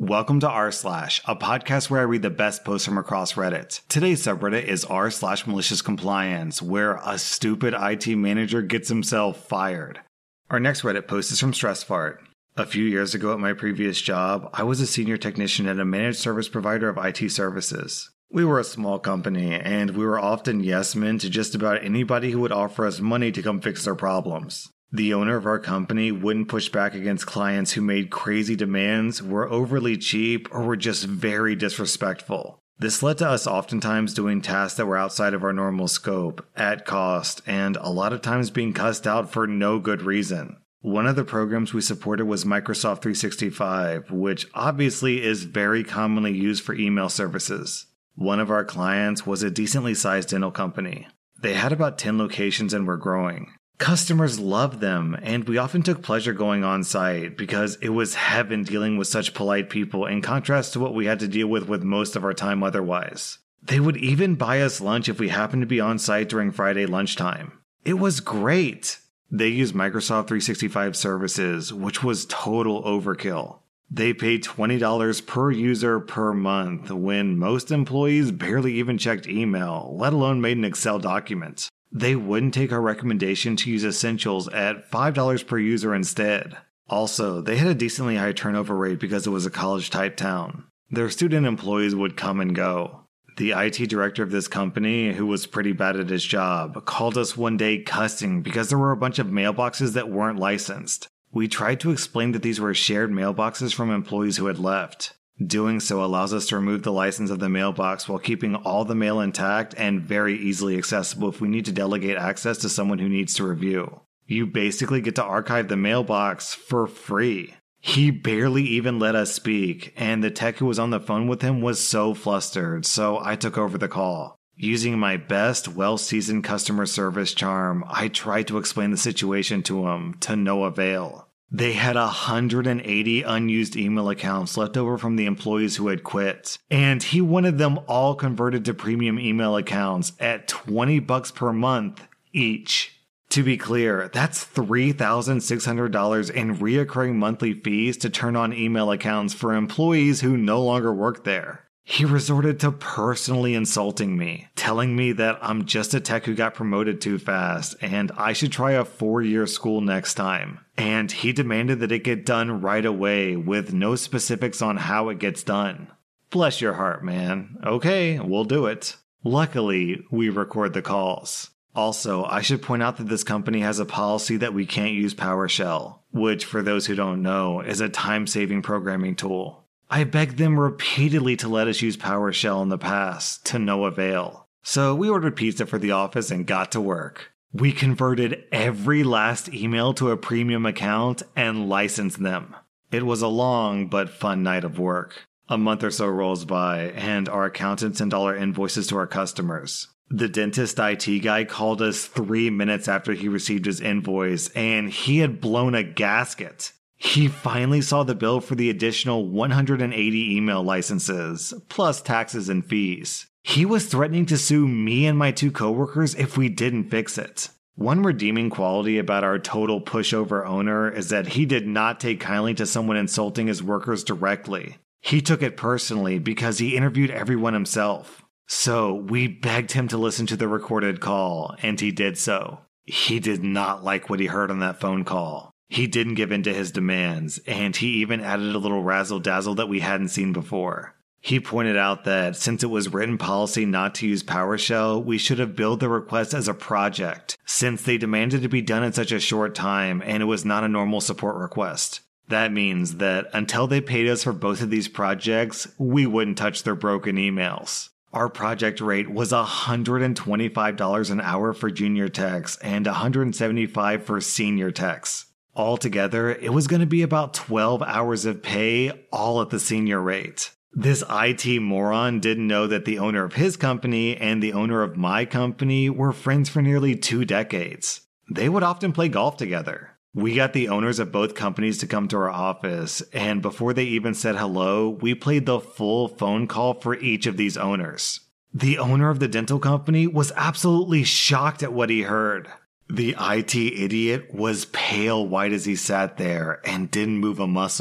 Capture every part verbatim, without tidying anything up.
Welcome to r slash, a podcast where I read the best posts from across Reddit. Today's subreddit is r slash malicious compliance, where a stupid I T manager gets himself fired. Our next Reddit post is from Stressfart. A few years ago at my previous job, I was a senior technician at a managed service provider of I T services. We were a small company, and we were often yes men to just about anybody who would offer us money to come fix their problems. The owner of our company wouldn't push back against clients who made crazy demands, were overly cheap, or were just very disrespectful. This led to us oftentimes doing tasks that were outside of our normal scope, at cost, and a lot of times being cussed out for no good reason. One of the programs we supported was Microsoft three sixty-five, which obviously is very commonly used for email services. One of our clients was a decently sized dental company. They had about ten locations and were growing. Customers loved them, and we often took pleasure going on site because it was heaven dealing with such polite people in contrast to what we had to deal with with most of our time otherwise. They would even buy us lunch if we happened to be on site during Friday lunchtime. It was great. They used Microsoft three sixty-five services, which was total overkill. They paid twenty dollars per user per month when most employees barely even checked email, let alone made an Excel document. They wouldn't take our recommendation to use Essentials at five dollars per user instead. Also, they had a decently high turnover rate because it was a college-type town. Their student employees would come and go. The I T director of this company, who was pretty bad at his job, called us one day cussing because there were a bunch of mailboxes that weren't licensed. We tried to explain that these were shared mailboxes from employees who had left. Doing so allows us to remove the license of the mailbox while keeping all the mail intact and very easily accessible if we need to delegate access to someone who needs to review. You basically get to archive the mailbox for free. He barely even let us speak, and the tech who was on the phone with him was so flustered, so I took over the call. Using my best, well-seasoned customer service charm, I tried to explain the situation to him, to no avail. They had one hundred eighty unused email accounts left over from the employees who had quit, and he wanted them all converted to premium email accounts at twenty bucks per month each. To be clear, that's three thousand six hundred dollars in reoccurring monthly fees to turn on email accounts for employees who no longer work there. He resorted to personally insulting me, telling me that I'm just a tech who got promoted too fast and I should try a four-year school next time. And he demanded that it get done right away with no specifics on how it gets done. Bless your heart, man. Okay, we'll do it. Luckily, we record the calls. Also, I should point out that this company has a policy that we can't use PowerShell, which, for those who don't know, is a time-saving programming tool. I begged them repeatedly to let us use PowerShell in the past, to no avail. So we ordered pizza for the office and got to work. We converted every last email to a premium account and licensed them. It was a long but fun night of work. A month or so rolls by, and our accountants send all our invoices to our customers. The dentist I T guy called us three minutes after he received his invoice, and he had blown a gasket. He finally saw the bill for the additional one hundred eighty email licenses, plus taxes and fees. He was threatening to sue me and my two coworkers if we didn't fix it. One redeeming quality about our total pushover owner is that he did not take kindly to someone insulting his workers directly. He took it personally because he interviewed everyone himself. So we begged him to listen to the recorded call, and he did so. He did not like what he heard on that phone call. He didn't give in to his demands, and he even added a little razzle-dazzle that we hadn't seen before. He pointed out that since it was written policy not to use PowerShell, we should have billed the request as a project, since they demanded to be done in such a short time and it was not a normal support request. That means that until they paid us for both of these projects, we wouldn't touch their broken emails. Our project rate was one hundred twenty-five dollars an hour for junior techs and one hundred seventy-five dollars for senior techs. Altogether, it was going to be about twelve hours of pay, all at the senior rate. This I T moron didn't know that the owner of his company and the owner of my company were friends for nearly two decades. They would often play golf together. We got the owners of both companies to come to our office, and before they even said hello, we played the full phone call for each of these owners. The owner of the dental company was absolutely shocked at what he heard. The I T idiot was pale white as he sat there and didn't move a muscle.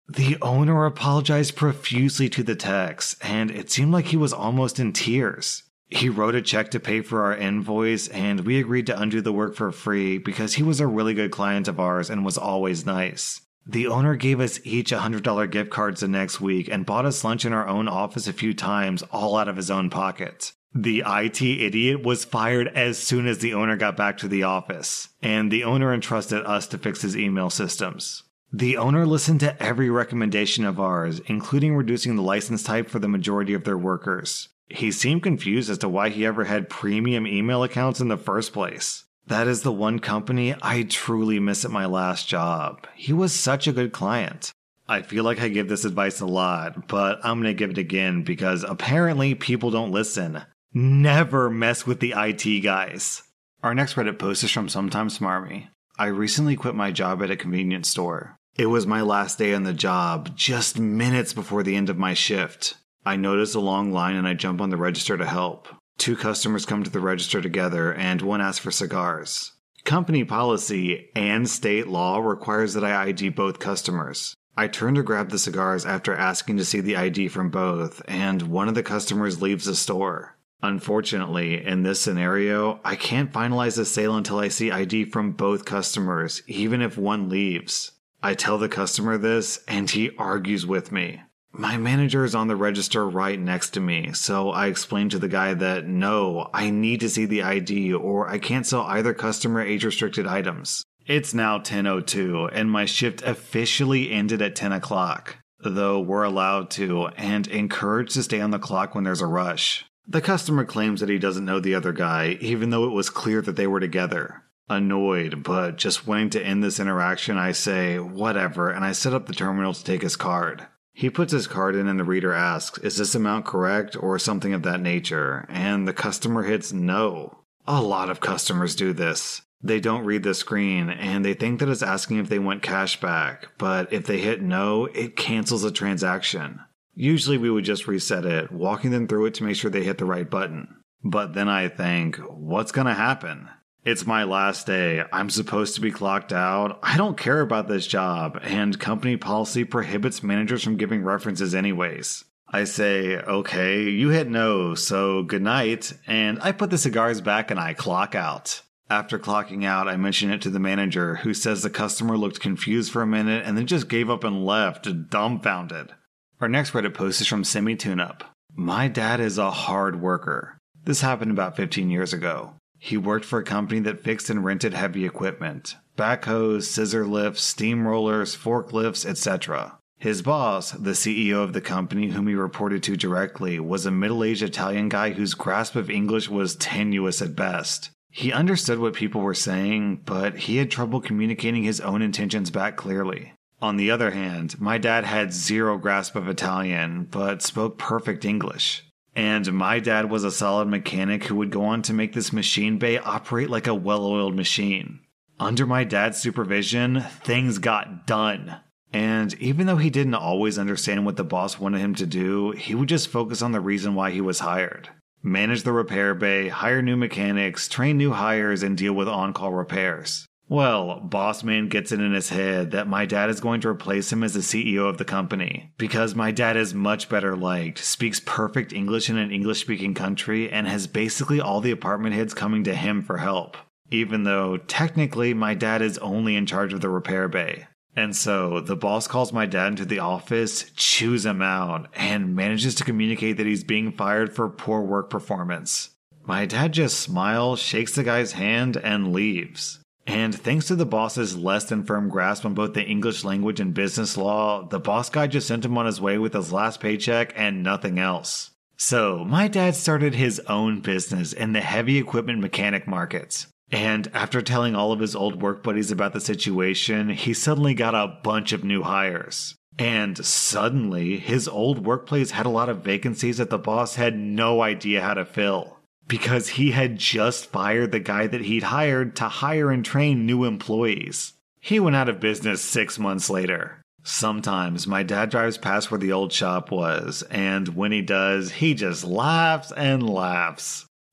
The owner apologized profusely to the techs, and it seemed like he was almost in tears. He wrote a check to pay for our invoice, and we agreed to undo the work for free because he was a really good client of ours and was always nice. The owner gave us each one hundred dollars gift cards the next week and bought us lunch in our own office a few times, all out of his own pocket. The I T idiot was fired as soon as the owner got back to the office, and the owner entrusted us to fix his email systems. The owner listened to every recommendation of ours, including reducing the license type for the majority of their workers. He seemed confused as to why he ever had premium email accounts in the first place. That is the one company I truly miss at my last job. He was such a good client. I feel like I give this advice a lot, but I'm going to give it again because apparently people don't listen. Never mess with the I T guys. Our next Reddit post is from Sometimes Smarmy. I recently quit my job at a convenience store. It was my last day on the job, just minutes before the end of my shift. I notice a long line and I jump on the register to help. Two customers come to the register together and one asks for cigars. Company policy and state law requires that I I D both customers. I turn to grab the cigars after asking to see the I D from both, and one of the customers leaves the store. Unfortunately, in this scenario, I can't finalize the sale until I see I D from both customers, even if one leaves. I tell the customer this, and he argues with me. My manager is on the register right next to me, so I explain to the guy that no, I need to see the I D or I can't sell either customer age-restricted items. It's now ten oh two, and my shift officially ended at ten o'clock, though we're allowed to and encouraged to stay on the clock when there's a rush. The customer claims that he doesn't know the other guy, even though it was clear that they were together. Annoyed, but just wanting to end this interaction, I say, whatever, and I set up the terminal to take his card. He puts his card in and the reader asks, is this amount correct or something of that nature? And the customer hits no. A lot of customers do this. They don't read the screen and they think that it's asking if they want cash back, but if they hit no, it cancels the transaction. Usually we would just reset it, walking them through it to make sure they hit the right button. But then I think, what's gonna happen? It's my last day, I'm supposed to be clocked out, I don't care about this job, and company policy prohibits managers from giving references anyways. I say, okay, you hit no, so good night, and I put the cigars back and I clock out. After clocking out, I mention it to the manager, who says the customer looked confused for a minute and then just gave up and left, dumbfounded. Our next Reddit post is from Semi Tuneup. My dad is a hard worker. This happened about fifteen years ago. He worked for a company that fixed and rented heavy equipment. Backhoes, scissor lifts, steamrollers, forklifts, et cetera. His boss, the C E O of the company whom he reported to directly, was a middle-aged Italian guy whose grasp of English was tenuous at best. He understood what people were saying, but he had trouble communicating his own intentions back clearly. On the other hand, my dad had zero grasp of Italian, but spoke perfect English. And my dad was a solid mechanic who would go on to make this machine bay operate like a well-oiled machine. Under my dad's supervision, things got done. And even though he didn't always understand what the boss wanted him to do, he would just focus on the reason why he was hired. Manage the repair bay, hire new mechanics, train new hires, and deal with on-call repairs. Well, boss man gets it in his head that my dad is going to replace him as the C E O of the company, because my dad is much better liked, speaks perfect English in an English-speaking country, and has basically all the apartment heads coming to him for help, even though technically my dad is only in charge of the repair bay. And so, the boss calls my dad into the office, chews him out, and manages to communicate that he's being fired for poor work performance. My dad just smiles, shakes the guy's hand, and leaves. And thanks to the boss's less than firm grasp on both the English language and business law, the boss guy just sent him on his way with his last paycheck and nothing else. So, my dad started his own business in the heavy equipment mechanic markets. And after telling all of his old work buddies about the situation, he suddenly got a bunch of new hires. And suddenly, his old workplace had a lot of vacancies that the boss had no idea how to fill. Because he had just fired the guy that he'd hired to hire and train new employees. He went out of business six months later. Sometimes my dad drives past where the old shop was, and when he does, he just laughs and laughs.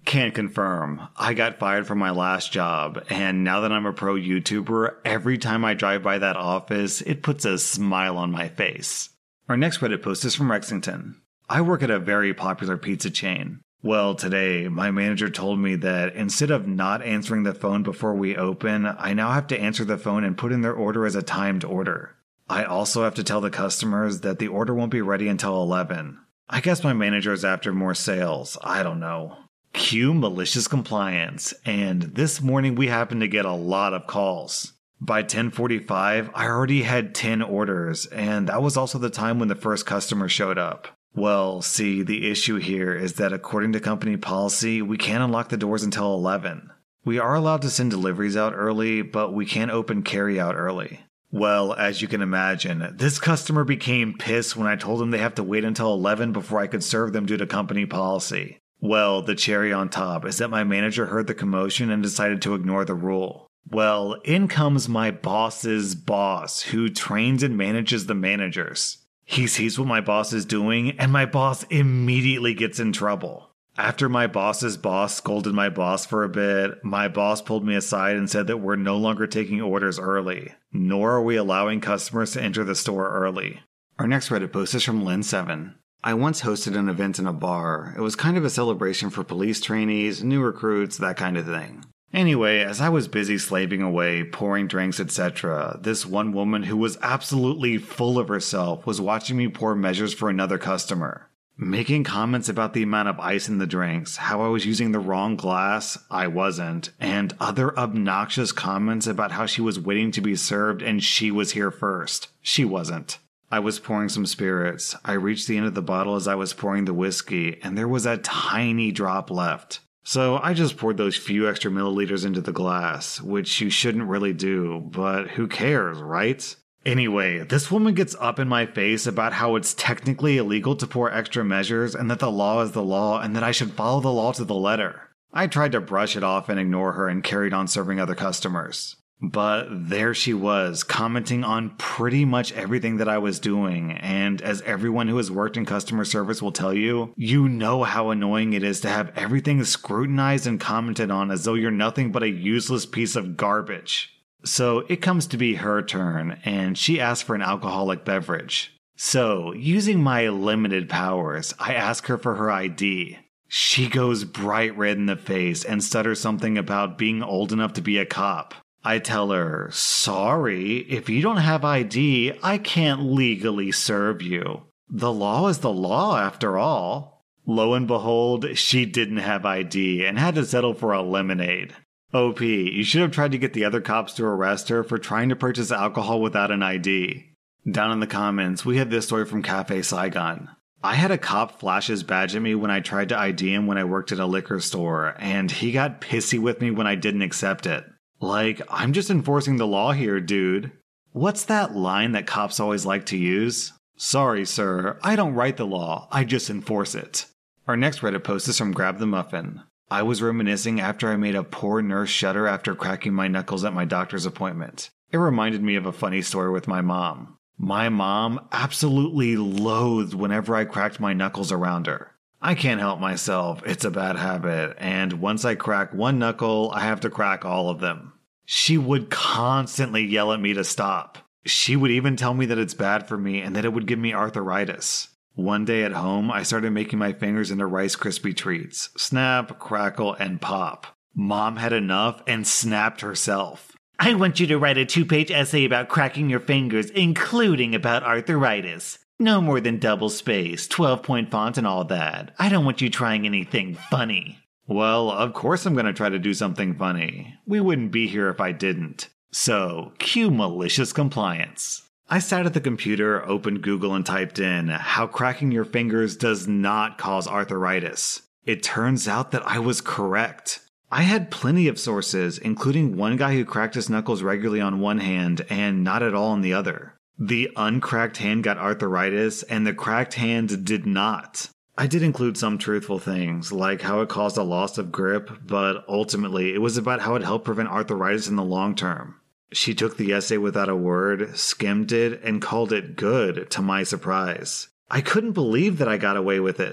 Can't confirm. I got fired from my last job, and now that I'm a pro YouTuber, every time I drive by that office, it puts a smile on my face. Our next Reddit post is from Rexington. I work at a very popular pizza chain. Well, today, my manager told me that instead of not answering the phone before we open, I now have to answer the phone and put in their order as a timed order. I also have to tell the customers that the order won't be ready until eleven. I guess my manager is after more sales. I don't know. Cue malicious compliance, and this morning we happened to get a lot of calls. By ten forty-five, I already had ten orders, and that was also the time when the first customer showed up. Well, see, the issue here is that according to company policy, we can't unlock the doors until eleven. We are allowed to send deliveries out early, but we can't open carry-out early. Well, as you can imagine, this customer became pissed when I told them they have to wait until eleven before I could serve them due to company policy. Well, the cherry on top is that my manager heard the commotion and decided to ignore the rule. Well, in comes my boss's boss, who trains and manages the managers. He sees what my boss is doing, and my boss immediately gets in trouble. After my boss's boss scolded my boss for a bit, my boss pulled me aside and said that we're no longer taking orders early, nor are we allowing customers to enter the store early. Our next Reddit post is from Lynn seven. I once hosted an event in a bar. It was kind of a celebration for police trainees, new recruits, that kind of thing. Anyway, as I was busy slaving away, pouring drinks, et cetera, this one woman who was absolutely full of herself was watching me pour measures for another customer. Making comments about the amount of ice in the drinks, how I was using the wrong glass, I wasn't, and other obnoxious comments about how she was waiting to be served and she was here first. She wasn't. I was pouring some spirits. I reached the end of the bottle as I was pouring the whiskey, and there was a tiny drop left. So I just poured those few extra milliliters into the glass, which you shouldn't really do, but who cares, right? Anyway, this woman gets up in my face about how it's technically illegal to pour extra measures and that the law is the law and that I should follow the law to the letter. I tried to brush it off and ignore her and carried on serving other customers. But there she was, commenting on pretty much everything that I was doing, and as everyone who has worked in customer service will tell you, you know how annoying it is to have everything scrutinized and commented on as though you're nothing but a useless piece of garbage. So it comes to be her turn, and she asks for an alcoholic beverage. So, using my limited powers, I ask her for her I D. She goes bright red in the face and stutters something about being old enough to be a cop. I tell her, sorry, if you don't have I D, I can't legally serve you. The law is the law after all. Lo and behold, she didn't have I D and had to settle for a lemonade. O P, you should have tried to get the other cops to arrest her for trying to purchase alcohol without an I D. Down in the comments, we have this story from Cafe Saigon. I had a cop flash his badge at me when I tried to I D him when I worked at a liquor store, and he got pissy with me when I didn't accept it. Like, I'm just enforcing the law here, dude. What's that line that cops always like to use? Sorry, sir, I don't write the law, I just enforce it. Our next Reddit post is from Grab the Muffin. I was reminiscing after I made a poor nurse shudder after cracking my knuckles at my doctor's appointment. It reminded me of a funny story with my mom. My mom absolutely loathed whenever I cracked my knuckles around her. I can't help myself, it's a bad habit, and once I crack one knuckle, I have to crack all of them. She would constantly yell at me to stop. She would even tell me that it's bad for me and that it would give me arthritis. One day at home, I started making my fingers into Rice Krispie treats. Snap, crackle, and pop. Mom had enough and snapped herself. I want you to write a two-page essay about cracking your fingers, including about arthritis. No more than double space, twelve-point font and all that. I don't want you trying anything funny. Well, of course I'm going to try to do something funny. We wouldn't be here if I didn't. So, cue malicious compliance. I sat at the computer, opened Google, and typed in how cracking your fingers does not cause arthritis. It turns out that I was correct. I had plenty of sources, including one guy who cracked his knuckles regularly on one hand and not at all on the other. The uncracked hand got arthritis, and the cracked hand did not. I did include some truthful things, like how it caused a loss of grip, but ultimately it was about how it helped prevent arthritis in the long term. She took the essay without a word, skimmed it, and called it good, to my surprise. I couldn't believe that I got away with it.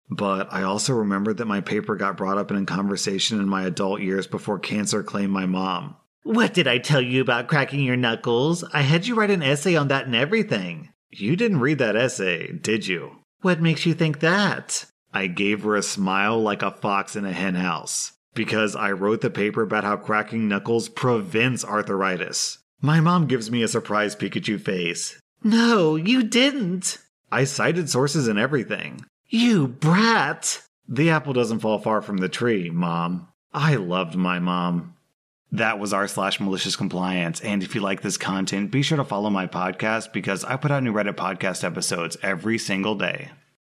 But I also remembered that my paper got brought up in a conversation in my adult years before cancer claimed my mom. What did I tell you about cracking your knuckles? I had you write an essay on that and everything. You didn't read that essay, did you? What makes you think that? I gave her a smile like a fox in a henhouse. Because I wrote the paper about how cracking knuckles prevents arthritis. My mom gives me a surprise Pikachu face. No, you didn't. I cited sources and everything. You brat. The apple doesn't fall far from the tree, Mom. I loved my mom. That was r slash malicious compliance, and if you like this content, be sure to follow my podcast because I put out new Reddit podcast episodes every single day.